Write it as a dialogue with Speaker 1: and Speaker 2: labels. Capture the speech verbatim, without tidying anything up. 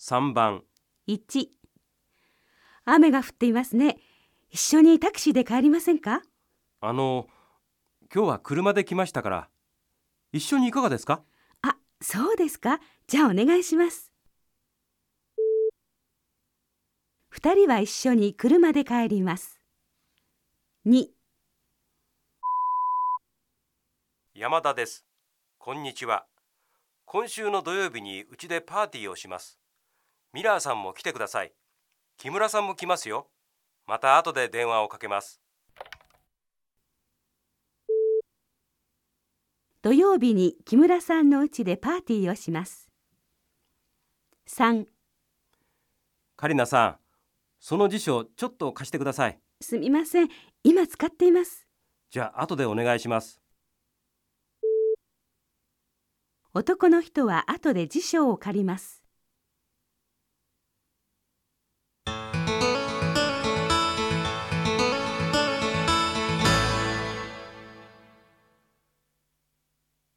Speaker 1: さんばん。
Speaker 2: いち、雨が降っていますね。一緒にタクシーで帰りませんか？
Speaker 1: あの、今日は車で来ましたから、一緒にいかがですか？
Speaker 2: あ、そうですか。じゃあお願いします。二人は一緒に車で帰ります。に、
Speaker 1: 山田です。こんにちは。今週の土曜日にうちでパーティーをします。ミラーさんも来てください。木村さんも来ますよ。また後で電話をかけます。
Speaker 2: 土曜日に木村さんの家でパーティーをします。さん、
Speaker 1: カリナさん、その辞書ちょっと貸してください。
Speaker 2: すみません。今使っています。
Speaker 1: じゃあ後でお願いします。
Speaker 2: 男の人は後で辞書を借ります。